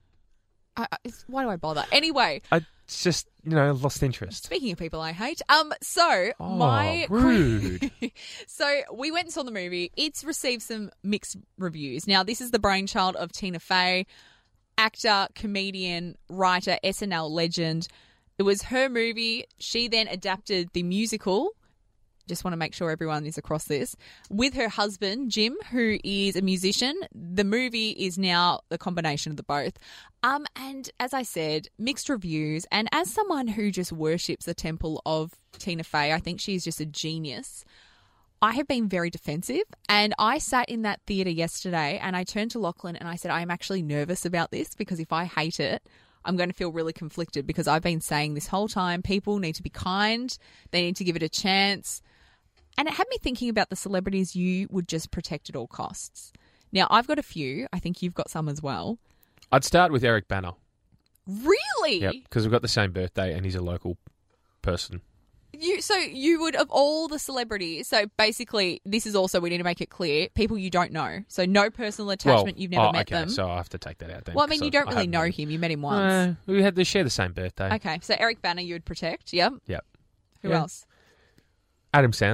I, I, it's- why do I bother? Anyway, I just, you know, lost interest. speaking of people I hate, um, so Oh, my rude. so we went and saw the movie. It's received some mixed reviews. Now, this is the brainchild of Tina Fey, actor, comedian, writer, S N L legend. It was her movie. She then adapted the musical. Just want to make sure everyone is across this. With her husband, Jim, who is a musician. The movie is now the combination of the both. Um, and as I said, mixed reviews. And as someone who just worships the temple of Tina Fey, I think she's just a genius. I have been very defensive. And I sat in that theatre yesterday and I turned to Lachlan and I said, I am actually nervous about this because if I hate it, I'm going to feel really conflicted because I've been saying this whole time, people need to be kind. They need to give it a chance. And it had me thinking about the celebrities you would just protect at all costs. Now, I've got a few. I think you've got some as well. I'd start with Eric Banner. Really? Yep, because we've got the same birthday and he's a local person. You so you would, of all the celebrities, so basically this is also, we need to make it clear, people you don't know. So no personal attachment, well, you've never oh, met okay, them. so I have to take that out then. Well, I mean, 'cause you don't I really know haven't- him. You met him once. Uh, we had to share the same birthday. Okay, so Eric Banner you would protect. Yep. Yep. Who Yeah. else? Adam Sandler.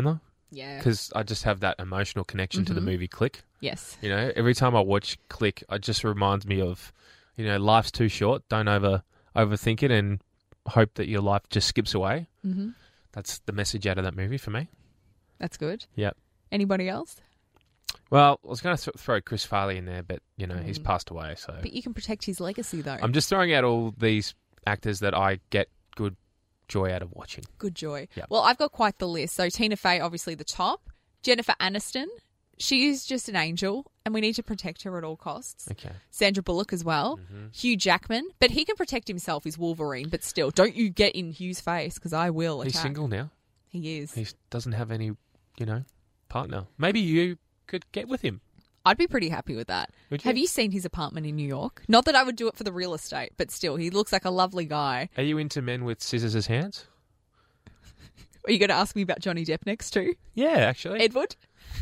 Yeah. because I just have that emotional connection to the movie Click. Yes. You know, every time I watch Click, it just reminds me of, you know, life's too short. Don't over overthink it and hope that your life just skips away. Mm-hmm. That's the message out of that movie for me. That's good. Yep. Anybody else? Well, I was going to th- throw Chris Farley in there, but, you know, he's passed away. So But you can protect his legacy, though. I'm just throwing out all these actors that I get good joy out of watching. Good joy. Yep. Well, I've got quite the list. So Tina Fey, obviously the top. Jennifer Aniston. She is just an angel, and we need to protect her at all costs. Okay. Sandra Bullock as well. Mm-hmm. Hugh Jackman. But he can protect himself. He's Wolverine. But still, don't you get in Hugh's face, because I will attack. He's single now. He is. He doesn't have any, you know, partner. Maybe you could get with him. I'd be pretty happy with that. Would you? Have you seen his apartment in New York? Not that I would do it for the real estate, but still, he looks like a lovely guy. Are you into men with scissors as hands? Are you going to ask me about Johnny Depp next too? Yeah, actually. Edward?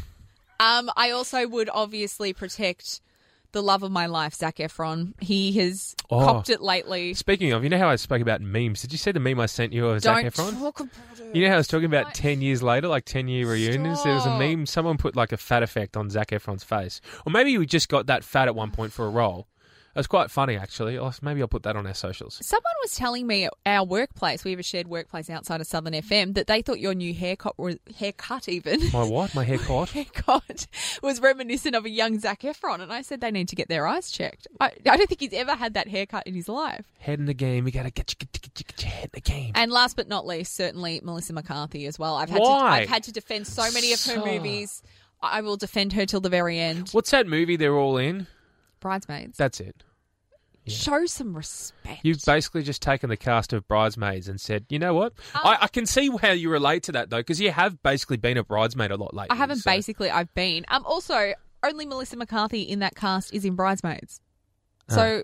Um, I also would obviously protect the love of my life, Zac Efron. He has Oh. copped it lately. Speaking of, you know how I spoke about memes? Did you see the meme I sent you of Zac Don't Efron? talk about it. You know how I was talking about What? ten years later, like ten-year reunions? There was a Stop. meme, someone put like a fat effect on Zac Efron's face. Or maybe we just got that fat at one point for a role. It was quite funny, actually. Oh, maybe I'll put that on our socials. Someone was telling me at our workplace, we have a shared workplace outside of Southern F M, that they thought your new haircut, was, haircut even, My what? My haircut? haircut was reminiscent of a young Zac Efron. And I said they need to get their eyes checked. I, I don't think he's ever had that haircut in his life. Head in the game. You got to get, get, get, get your head in the game. And last but not least, certainly Melissa McCarthy as well. I've had Why? to I've had to defend so many of her So- movies. I will defend her till the very end. What's that movie they're all in? Bridesmaids. That's it. Show some respect. You've basically just taken the cast of Bridesmaids and said, you know what? Um, I, I can see how you relate to that, though, because you have basically been a bridesmaid a lot lately. I haven't so- basically. I've been. Um. Also, only Melissa McCarthy in that cast is in Bridesmaids. So,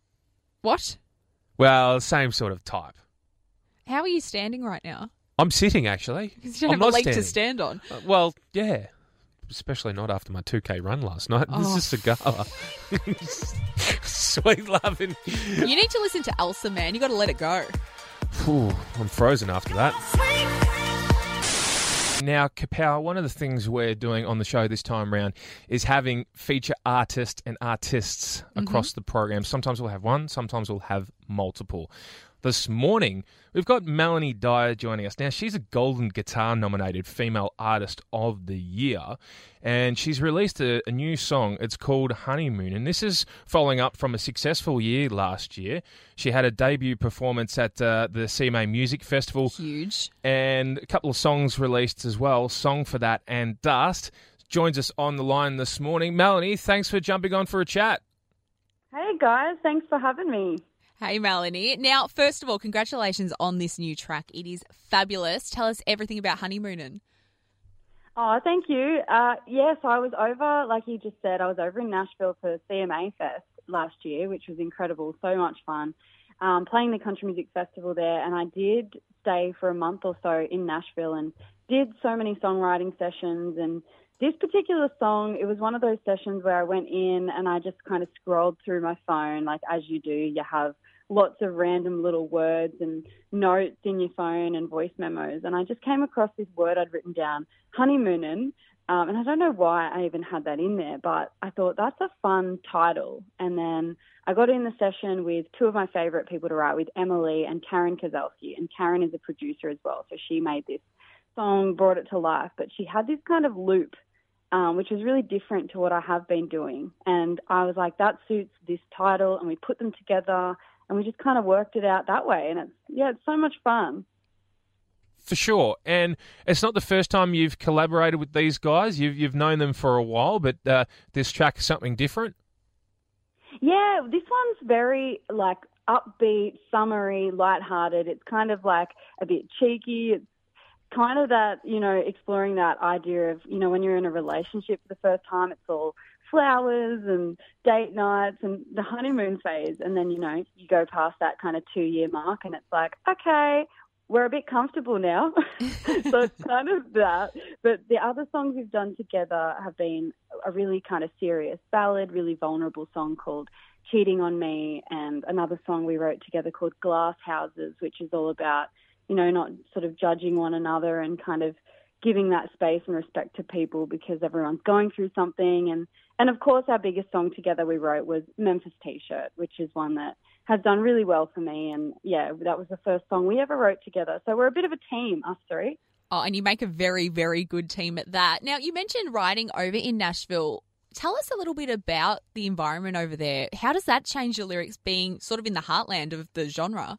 what? Well, same sort of type. How are you standing right now? I'm sitting, actually. Because you don't I'm have a not leg to standing. stand on. Uh, well, yeah. Especially not after my two K run last night. Oh. This is a gala. Sweet loving. You need to listen to Elsa, man. You got to let it go. Phew, I'm frozen after that. Now, Kapow, one of the things we're doing on the show this time round is having feature artists and artists across the program. Sometimes we'll have one, sometimes we'll have multiple. This morning, we've got Melanie Dyer joining us. Now, she's a Golden Guitar nominated Female Artist of the Year, and she's released a, a new song. It's called Honeymoon, and this is following up from a successful year last year. She had a debut performance at uh, the C M A Music Festival, Huge. and a couple of songs released as well, Song for That and Dust. Joins us on the line this morning. Melanie, thanks for jumping on for a chat. Hey guys, thanks for having me. Hey, Melanie. Now, first of all, congratulations on this new track. It is fabulous. Tell us everything about Honeymoonin'. Oh, thank you. Uh, yes, I was over, like you just said, I was over in Nashville for C M A Fest last year, which was incredible, so much fun, um, playing the Country Music Festival there. And I did stay for a month or so in Nashville and did so many songwriting sessions. And this particular song, it was one of those sessions where I went in and I just kind of scrolled through my phone, like as you do. You have lots of random little words and notes in your phone and voice memos. And I just came across this word I'd written down, honeymoonin'. Um, and I don't know why I even had that in there, but I thought that's a fun title. And then I got in the session with two of my favourite people to write with, Emily and Karen Kozlowski. And Karen is a producer as well, so she made this song, brought it to life. But she had this kind of loop, um, which was really different to what I have been doing. And I was like, that suits this title, and we put them together. And we just kind of worked it out that way. And it's, yeah, it's so much fun. For sure. And it's not the first time you've collaborated with these guys. You've you've known them for a while, but uh, this track is something different. Yeah, this one's very, like, upbeat, summery, lighthearted. It's kind of, like, a bit cheeky. It's kind of that, you know, exploring that idea of, you know, when you're in a relationship for the first time, it's all flowers and date nights and the honeymoon phase. And then, you know, you go past that kind of two-year mark and it's like, okay, we're a bit comfortable now. So it's kind of that. But the other songs we've done together have been a really kind of serious ballad, really vulnerable song called Cheating on Me, and another song we wrote together called Glass Houses, which is all about, you know, not sort of judging one another and kind of giving that space and respect to people because everyone's going through something. And, and of course, our biggest song together we wrote was Memphis T-shirt, which is one that has done really well for me. And, yeah, that was the first song we ever wrote together. So we're a bit of a team, us three. Oh, and you make a very, very good team at that. Now, you mentioned writing over in Nashville. Tell us a little bit about the environment over there. How does that change your lyrics being sort of in the heartland of the genre?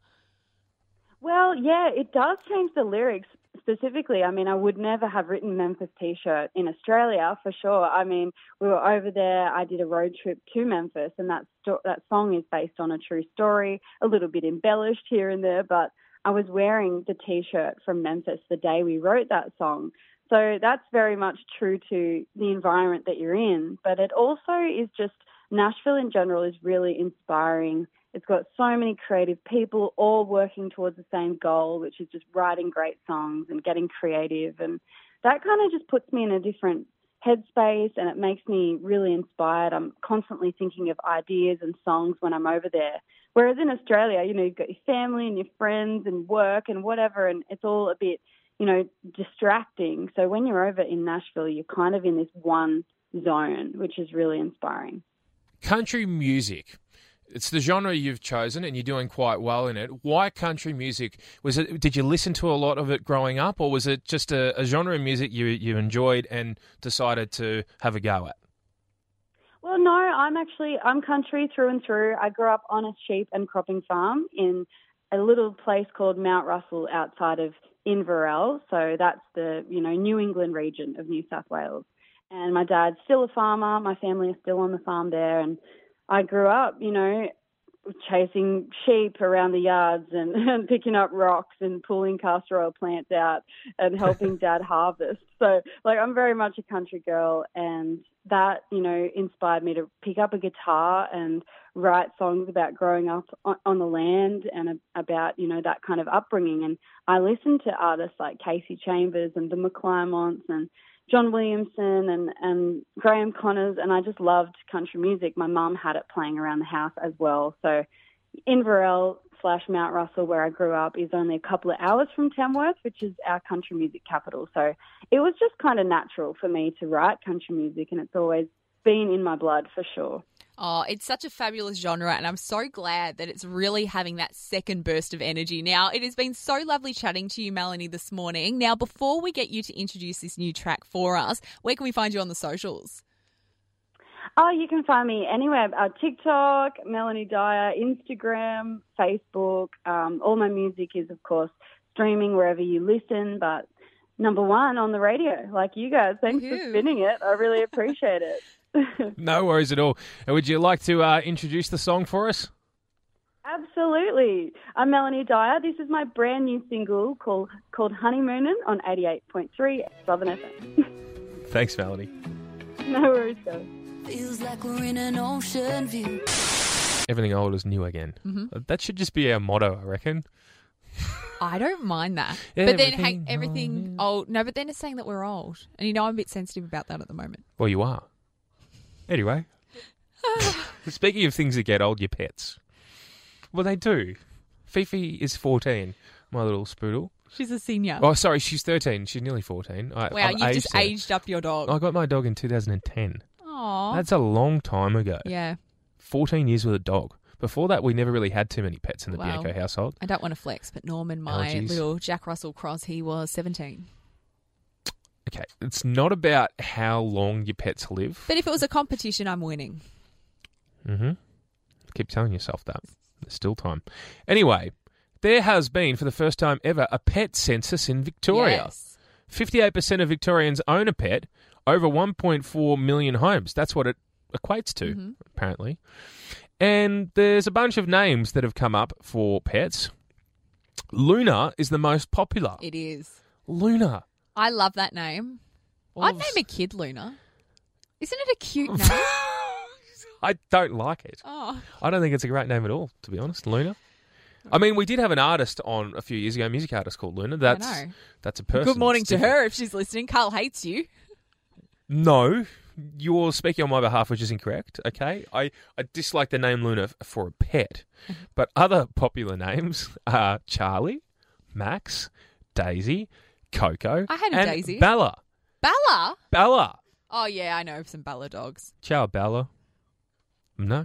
Well, yeah, it does change the lyrics specifically. I mean, I would never have written Memphis T-shirt in Australia for sure. I mean, we were over there. I did a road trip to Memphis, and that sto- that song is based on a true story, a little bit embellished here and there, but I was wearing the T-shirt from Memphis the day we wrote that song. So that's very much true to the environment that you're in. But it also is just, Nashville in general is really inspiring. It's got so many creative people all working towards the same goal, which is just writing great songs and getting creative. And that kind of just puts me in a different headspace, and it makes me really inspired. I'm constantly thinking of ideas and songs when I'm over there. Whereas in Australia, you know, you've got your family and your friends and work and whatever, and it's all a bit, you know, distracting. So when you're over in Nashville, you're kind of in this one zone, which is really inspiring. Country music. It's the genre you've chosen, and you're doing quite well in it. Why country music? Was it? Did you listen to a lot of it growing up, or was it just a, a genre of music you you enjoyed and decided to have a go at? Well, no, I'm actually, I'm country through and through. I grew up on a sheep and cropping farm in a little place called Mount Russell outside of Inverell. So that's the, you know, New England region of New South Wales. And my dad's still a farmer. My family is still on the farm there. And I grew up, you know, chasing sheep around the yards and, and picking up rocks and pulling castor oil plants out and helping Dad harvest. So, like, I'm very much a country girl, and that, you know, inspired me to pick up a guitar and write songs about growing up on, on the land and a, about, you know, that kind of upbringing. And I listened to artists like Casey Chambers and the McClymonts and John Williamson and, and Graham Connors, and I just loved country music. My mum had it playing around the house as well. So Inverell slash Mount Russell, where I grew up, is only a couple of hours from Tamworth, which is our country music capital. So it was just kind of natural for me to write country music, and it's always been in my blood for sure. Oh, it's such a fabulous genre, and I'm so glad that it's really having that second burst of energy. Now, it has been so lovely chatting to you, Melanie, this morning. Now, before we get you to introduce this new track for us, where can we find you on the socials? Oh, you can find me anywhere. Uh, TikTok, Melanie Dyer, Instagram, Facebook. Um, all my music is, of course, streaming wherever you listen, but number one on the radio, like you guys. Thanks Ew. for spinning it. I really appreciate it. No worries at all. And would you like to uh, introduce the song for us? Absolutely. I'm Melanie Dyer. This is my brand new single called called Honeymoonin' on eighty-eight point three Southern F M. Thanks, Melanie. No worries, though. Feels like we're in an ocean view. Everything old is new again. Mm-hmm. That should just be our motto, I reckon. I don't mind that. Yeah, but then, everything hey, everything old. No, but then it's saying that we're old. And you know I'm a bit sensitive about that at the moment. Well, you are. Anyway. Speaking of things that get old, your pets. Well, they do. Fifi is fourteen, my little spoodle. She's a senior. Oh, sorry, she's thirteen. She's nearly fourteen. I, wow, I've you've aged just her. aged up your dog. I got my dog in two thousand ten. Aww. That's a long time ago. Yeah. fourteen years with a dog. Before that, we never really had too many pets in the Well, Bianco household. I don't want to flex, but Norman, my Allergies. little Jack Russell Cross, he was seventeen. Okay, it's not about how long your pets live. But if it was a competition, I'm winning. Mm-hmm. Keep telling yourself that. There's still time. Anyway, there has been, for the first time ever, a pet census in Victoria. Yes. fifty-eight percent of Victorians own a pet, over one point four million homes. That's what it equates to, Mm-hmm. apparently. And there's a bunch of names that have come up for pets. Luna is the most popular. It is. Luna. I love that name. All I'd of name s- a kid Luna. Isn't it a cute name? I don't like it. Oh. I don't think it's a great name at all, to be honest, Luna. I mean, we did have an artist on a few years ago, a music artist called Luna. That's know. that's a person. Good morning It's to different. her if she's listening. Carl hates you. No, you're speaking on my behalf, which is incorrect, okay? I, I dislike the name Luna f- for a pet, but other popular names are Charlie, Max, Daisy, Coco. I had a and Daisy. Bella. Bella? Bella. Oh, yeah, I know of some Bella dogs. Ciao, Bella. No?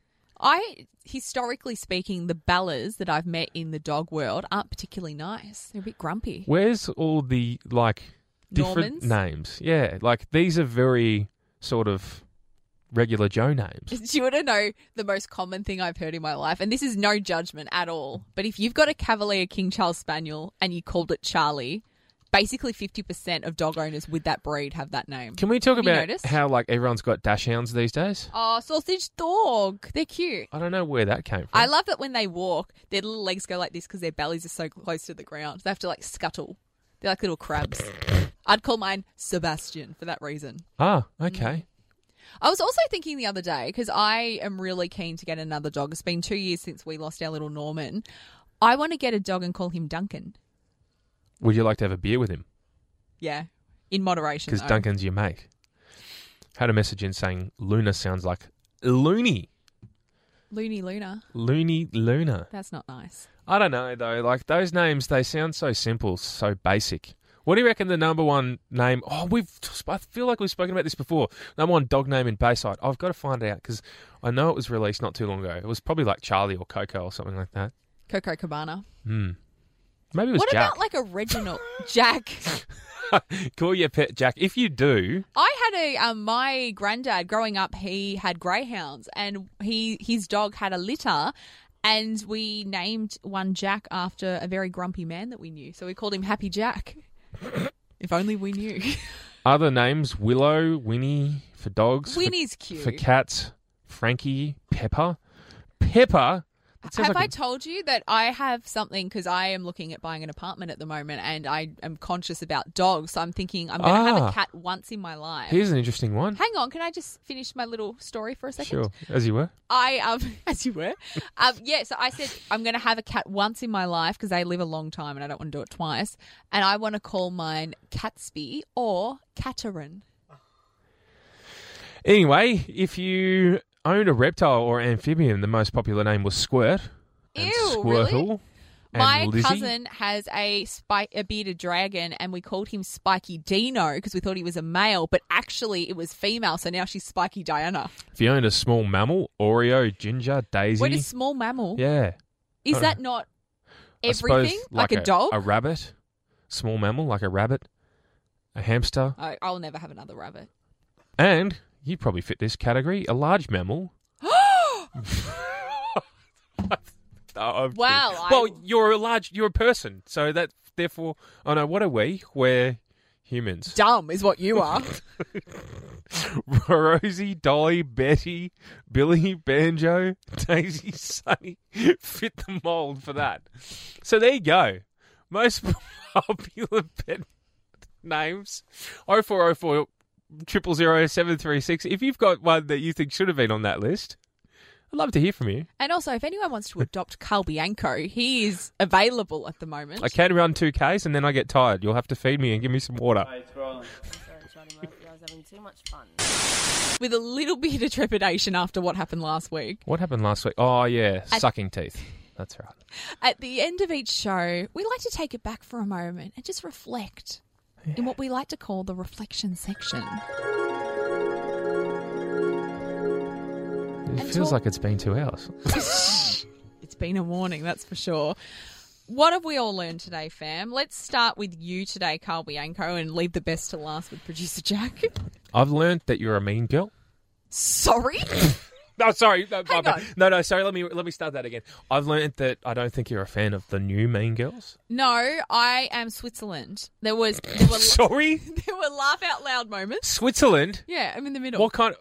I, historically speaking, the Bellas that I've met in the dog world aren't particularly nice. They're a bit grumpy. Where's all the, like, different Normans? names? Yeah, like, these are very sort of regular Joe names. Do you want to know the most common thing I've heard in my life? And this is no judgment at all. But if you've got a Cavalier King Charles Spaniel and you called it Charlie, basically fifty percent of dog owners with that breed have that name. Can we talk Have you about noticed? how, like, everyone's got dachshunds these days? Oh, sausage dog. They're cute. I don't know where that came from. I love that when they walk, their little legs go like this because their bellies are so close to the ground. They have to, like, scuttle. They're like little crabs. I'd call mine Sebastian for that reason. Ah, okay. I was also thinking the other day, because I am really keen to get another dog. It's been two years since we lost our little Norman. I want to get a dog and call him Duncan. Would you like to have a beer with him? Yeah, in moderation. Because though. Duncan's your mate. Had a message in saying Luna sounds like loony. Loony Luna. Loony Luna. That's not nice. I don't know, though. Like, those names, they sound so simple, so basic. What do you reckon the number one name... Oh, we've. I feel like we've spoken about this before. Number one dog name in Bayside. I've got to find it out because I know it was released not too long ago. It was probably like Charlie or Coco or something like that. Coco Cabana. Hmm. Maybe it was what Jack. about like a Reginald? Jack. Call your pet Jack. If you do... I had a... Um, my granddad, growing up, he had greyhounds and he his dog had a litter and we named one Jack after a very grumpy man that we knew. So we called him Happy Jack. If only we knew. Other names, Willow, Winnie for dogs. Winnie's for, cute. For cats, Frankie, Pepper. Pepper? That sounds Have like I a- told you that I have something, because I am looking at buying an apartment at the moment and I am conscious about dogs. So I'm thinking I'm going to have Ah. a cat once in my life. Here's an interesting one. Hang on, can I just finish my little story for a second? Sure, as you were. I, um, as you were. um, yeah, so I said I'm going to have a cat once in my life because they live a long time and I don't want to do it twice. And I want to call mine Catspy or Caterin. Anyway, if you own a reptile or amphibian, the most popular name was Squirt. And Ew, Squirtle. really? And My Lizzie. cousin has a spike, a bearded dragon, and we called him Spiky Dino because we thought he was a male, but actually it was female, so now she's Spiky Diana. If you owned a small mammal, Oreo, Ginger, Daisy. What is small mammal? Yeah. Is I that don't- not I suppose everything? Like, a, dog? A rabbit. Small mammal, like a rabbit. A hamster. I, I'll never have another rabbit. And, you probably fit this category, a large mammal. No, I'm Wow, kidding. I- Well, you're a large, you're a person, so that therefore, oh no, what are we? We're humans. Dumb is what you are. Rosie, Dolly, Betty, Billy, Banjo, Daisy, Sunny fit the mould for that. So there you go. Most popular pet names. oh four oh four, zero zero zero, seven three six. If you've got one that you think should have been on that list, I'd love to hear from you. And also, if anyone wants to adopt Carl Bianco, he is available at the moment. I can run two Ks and then I get tired. You'll have to feed me and give me some water. Sorry, Johnny Murphy, I was having too much fun. With a little bit of trepidation after what happened last week. What happened last week? Oh, yeah, At- sucking teeth. That's right. At the end of each show, we like to take it back for a moment and just reflect in what we like to call the reflection section. It And feels talk- like it's been two hours. It's been a warning, that's for sure. What have we all learned today, fam? Let's start with you today, Carl Bianco, and leave the best to last with producer Jack. I've learned that you're a mean girl. Sorry? No, sorry. No, Hang no, on. no, no, sorry. Let me let me start that again. I've learned that I don't think you're a fan of the new Mean Girls. No, I am Switzerland. There was there were Sorry? there were laugh out loud moments. Switzerland? Yeah, I'm in the middle. What kind of...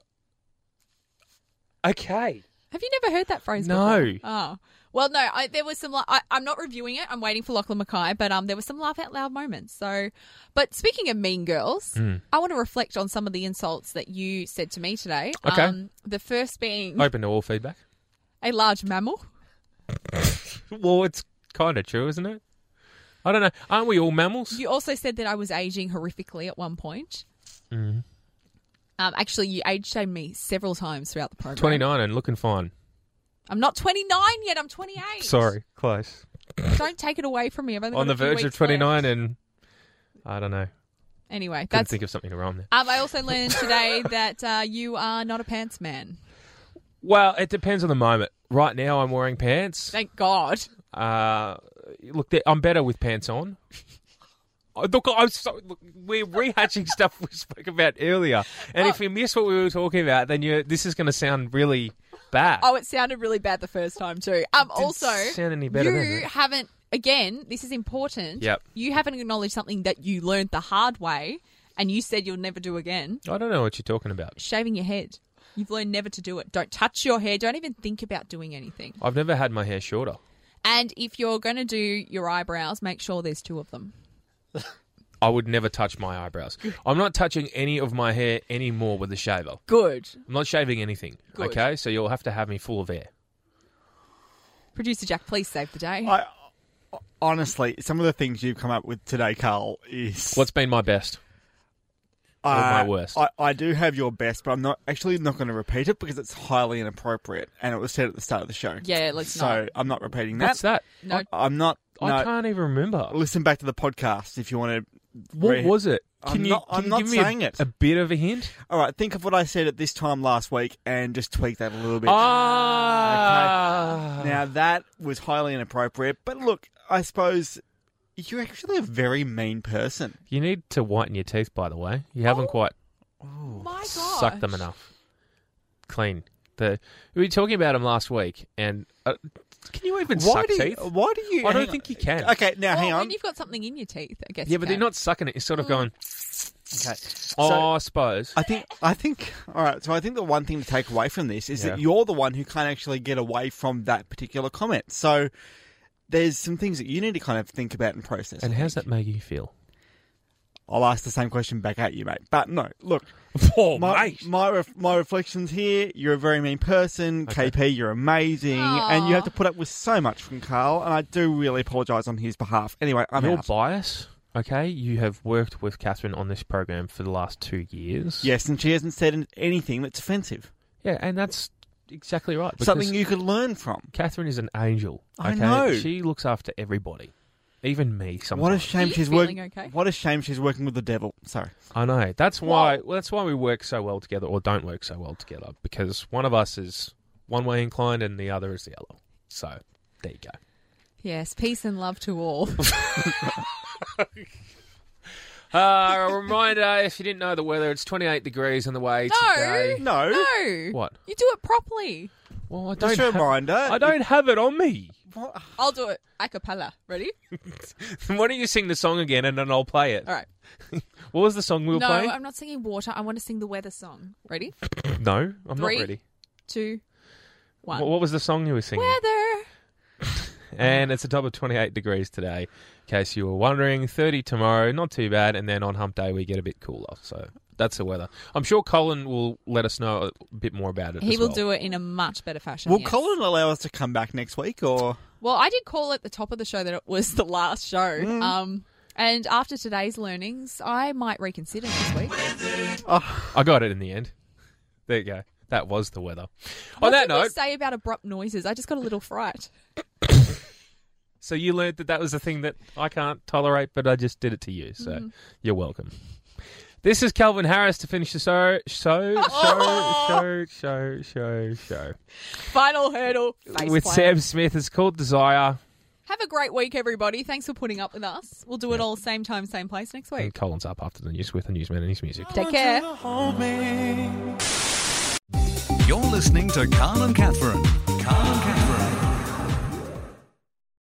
Okay. Have you never heard that phrase No. before? Oh. Well, no, I, there was some... la- I, I'm not reviewing it. I'm waiting for Lachlan Mackay, but um, there were some laugh out loud moments. So, but speaking of mean girls, Mm. I want to reflect on some of the insults that you said to me today. Okay. Um, the first being Open to all feedback. a large mammal. Well, it's kind of true, isn't it? I don't know. Aren't we all mammals? You also said that I was aging horrifically at one point. Mm. Um, actually, you age shamed me several times throughout the program. twenty-nine and looking fine. I'm not twenty-nine yet. I'm twenty-eight. Sorry, close. Don't take it away from me. I've only On got the a few verge of weeks twenty-nine left. and I don't know. Anyway, Couldn't that's. think of something to rhyme there. Um, I also learned today that uh, you are not a pants man. Well, it depends on the moment. Right now, I'm wearing pants. Thank God. Uh, look, they- I'm better with pants on. Oh, Look, I'm so, look, we're rehashing stuff we spoke about earlier, and if you miss what we were talking about, then you this is going to sound really bad. Oh, it sounded really bad the first time too. Um, Didn't also, sound any better, you did it? haven't. Again, this is important. Yep. You haven't acknowledged something that you learned the hard way, and you said you'll never do again. I don't know what you're talking about. Shaving your head. You've learned never to do it. Don't touch your hair. Don't even think about doing anything. I've never had my hair shorter. And if you're going to do your eyebrows, make sure there's two of them. I would never touch my eyebrows. I'm not touching any of my hair anymore with a shaver. Good. I'm not shaving anything. Good. Okay, so you'll have to have me full of hair. Producer Jack, please save the day. I honestly, some of the things you've come up with today, Carl, is What's been my best? Or uh, my worst? I, I do have your best, but I'm not actually not going to repeat it because it's highly inappropriate, and it was said at the start of the show. Yeah, let's so not. I'm not repeating that. What's that? No. I, I'm not. I no, can't even remember. Listen back to the podcast if you want to. What re- was it? Can I'm you, not- can I'm you not give me saying a, it. a bit of a hint? All right, think of what I said at this time last week and just tweak that a little bit. Ah. Okay. Now, that was highly inappropriate, but look, I suppose you're actually a very mean person. You need to whiten your teeth, by the way. You haven't quite My God. sucked them enough. Clean. The we were talking about them last week, and uh, can you even Why suck do you, teeth? Why do you... I don't hang think on. you can. Okay, now Well, hang on. when you've got something in your teeth, I guess. Yeah, you but can. they're not sucking it. You're sort of going, Okay. oh, So- I suppose. I think, I think, all right, so I think the one thing to take away from this is Yeah. that you're the one who can't actually get away from that particular comment. So there's some things that you need to kind of think about and process. And I how's think. that make you feel? I'll ask the same question back at you, mate. But no, look, Oh, my mate. my, ref, my reflections here. You're a very mean person, Okay. K P. You're amazing, Aw. and you have to put up with so much from Carl. And I do really apologise on his behalf. Anyway, I'm Your out. bias, okay? You have worked with Catherine on this program for the last two years. Yes, and she hasn't said anything that's offensive. Yeah, and that's exactly right. because Something you could learn from. Catherine is an angel. I Okay? know. She looks after everybody, even me. Sometimes. What a shame Are you she's feeling working. okay? What a shame she's working with the devil. Sorry. I know. That's why. Well, that's why we work so well together, or don't work so well together, because one of us is one way inclined and the other is the other. So there you go. Yes, peace and love to all. Uh, a reminder: if you didn't know the weather, it's twenty-eight degrees on the way No. today. No. No. What? You do it properly. Well, I don't. Just a have, reminder. I don't have it on me. What? I'll do it a cappella. Ready? Why don't you sing the song again and then I'll play it? All right. What was the song we were No, playing? I'm not singing water. I want to sing the weather song. Ready? No, I'm Three. not ready. Two, one. What, what was the song you were singing? Weather. And it's a top of twenty-eight degrees today. In case you were wondering, thirty tomorrow, not too bad. And then on hump day, we get a bit cooler. So that's the weather. I'm sure Colin will let us know a bit more about it. He as will well. do it in a much better fashion. Will yes. Colin allow us to come back next week, or Well, I did call at the top of the show that it was the last show. Mm. Um, and after today's learnings, I might reconsider this week. I got it in the end. There you go. That was the weather. What on that did we note, say about abrupt noises? I just got a little fright. so you learned that that was the thing that I can't tolerate, but I just did it to you. So Mm-hmm. you're welcome. This is Calvin Harris to finish the show, show, show, show, show, show, show. Final hurdle. Face With plant. Sam Smith. It's called Desire. Have a great week, everybody. Thanks for putting up with us. We'll do it all same time, same place next And week. Colin's up after the news with the newsman and his music. Take care. You're listening to Carl and Catherine. Carl and Catherine.